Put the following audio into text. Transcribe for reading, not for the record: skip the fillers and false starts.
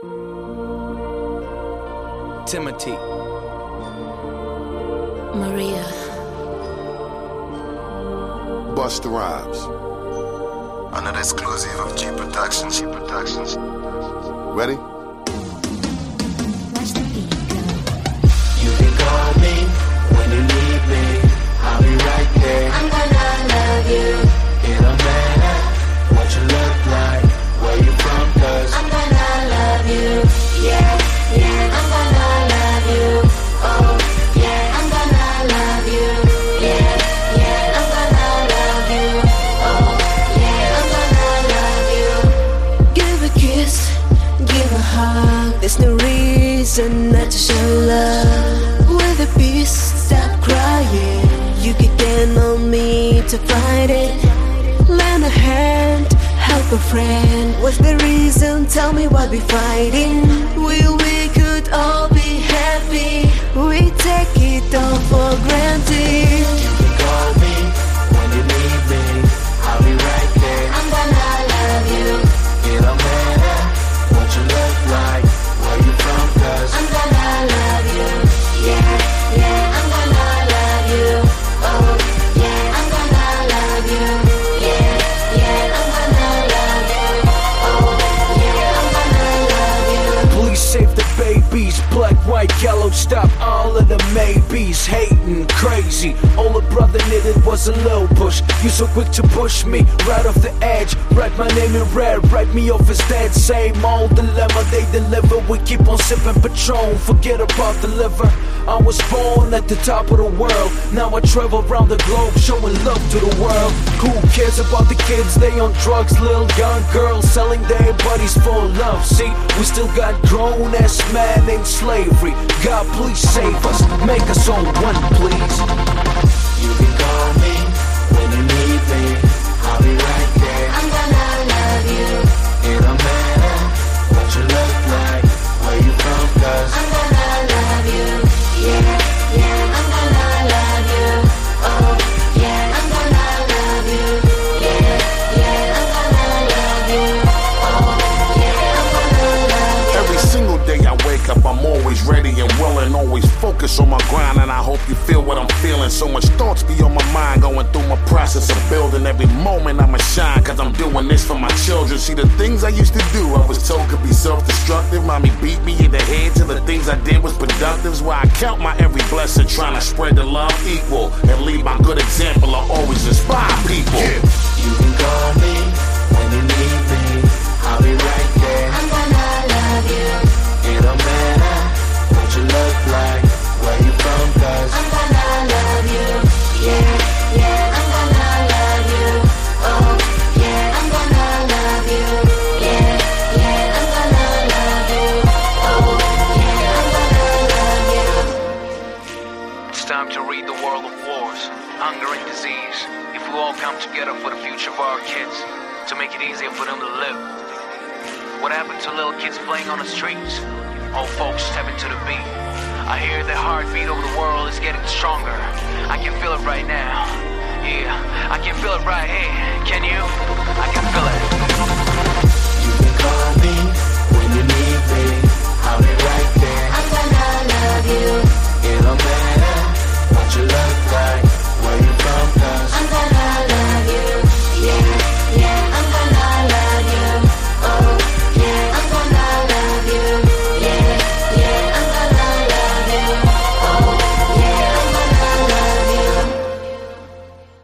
Timothy, Maria, Busta Rhymes. Another exclusive of G Productions. Ready? watch the beat go. You can call me when you need me. I'll be right there. I'm gonna love you. It don't matter what you look like, where you from, cause I'm gonna love you. Yeah, yeah. I'm gonna love you. Oh, yeah. I'm gonna love you. Yeah, yeah. I'm gonna love you. Oh, yeah. I'm gonna love you. Give a kiss, give a hug. There's no reason not to show love. With a peace, stop crying. You can count on me to fight it. Lend a hand, help a friend. What's the reason? Tell me why we fighting. We could all be happy. We take it all for granted. you can call me when you need me. I'll be right there. I'm gonna love you. It don't matter what you look like, where you from, cause I'm gonna love you. Yeah, yeah. I'm gonna love you. Oh, yeah. I'm gonna love you. Yeah, yeah. I'm gonna love you. Oh, yeah. I'm gonna love you. please save the babies. Black, white, yellow, stop all of the maybes. Hating, crazy. All a brother needed was a little push. You so quick to push me right off the edge. Write my name in red, write me off as dead. Same old dilemma they deliver. We keep on sipping Patron, forget about the liver. I was born at the top of the world. Now I travel around the globe showing love to the world. Who cares about the kids? They on drugs, little young girls selling their bodies for love. See, we still got grown-ass men in slavery. God, please save us, make us all one, please. you can call me when you need me. I'll be right there. I'm gonna love you. It don't matter what you look like, where you from, cause I'm gonna love you. Yeah, yeah. I'm gonna love you. Oh, yeah. I'm gonna love you. Yeah, yeah. I'm gonna love you. Oh, yeah. I'm gonna love you. Every single day I wake up, I'm always ready and willing, always focused on my grind, and I hope you feel what I'm feeling. So much thoughts be on my mind, going through my process of building. Every moment I'ma shine, cause I'm doing this for my children. See, the things I used to do, I was told could be self-destructive. Mommy beat me in the head till the things I did was productive. That's why I count my every blessing, trying to spread the love equal, and leave my good example. I always inspire people. you can call me when you need me. I'll be right there. I'm gonna love you. It don't matter what you look like, where you from, cause I'm gonna love you. Yeah, yeah. I'm gonna love you. Oh, yeah. I'm gonna love you. Yeah, yeah. I'm gonna love you. Oh, yeah. I'm gonna love you. It's time to read the world of wars, hunger and disease. If we all come together for the future of our kids, to make it easier for them to live. What happened to little kids playing on the streets? Old folks stepping to the beat. I hear the heartbeat of the world is getting stronger. I can feel it right now. Yeah, I can feel it right here. Can you? I can feel it.